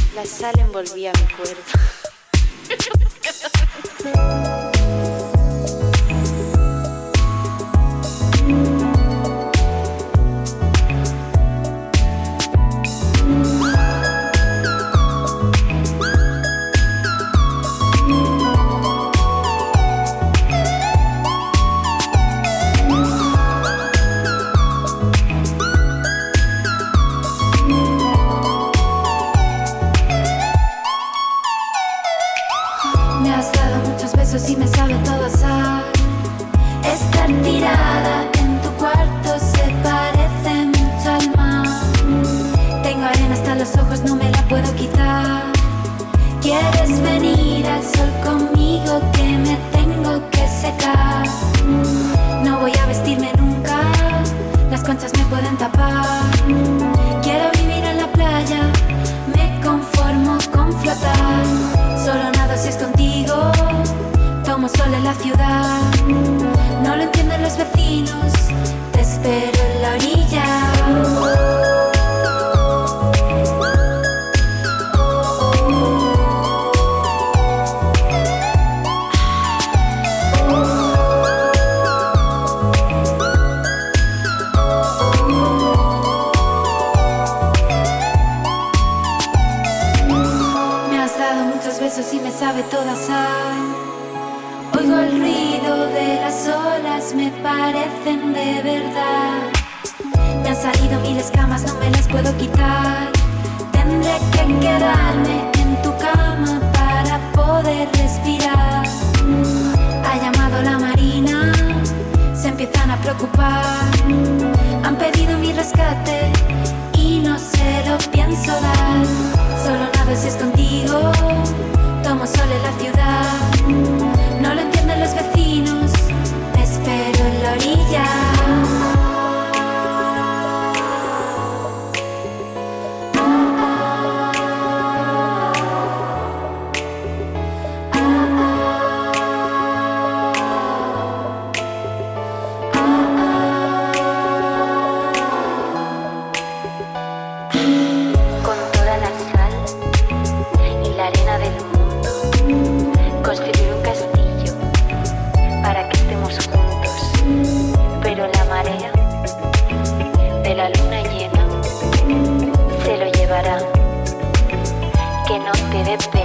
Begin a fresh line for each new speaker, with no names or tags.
La sal envolvía mi cuerpo.
Y me sabe todo a sal. Estar tirada en tu cuarto se parece mucho al mar. Tengo arena hasta los ojos, no me la puedo quitar. ¿Quieres venir al sol conmigo que me tengo que secar? No voy a vestirme nunca, las conchas me pueden tapar. Quiero vivir en la playa, me conformo con flotar. Solo nado si es contigo. Tomo sol en la ciudad, no lo entienden los vecinos, te espero en la orilla. Me has dado muchos besos y me sabe toda sal. Oigo el ruido de las olas, me parecen de verdad. Me han salido mil escamas, no me las puedo quitar. Tendré que quedarme en tu cama para poder respirar. Ha llamado la marina, se empiezan a preocupar. Han pedido mi rescate y no se lo pienso dar. Solo nado si es contigo, tomo sol en la ciudad. No lo entienden los vecinos, te espero en la orilla.
Con toda la sal y la arena del mundo, construir un castillo para que estemos juntos, pero la marea de la luna llena se lo llevará. Que no te dé pena.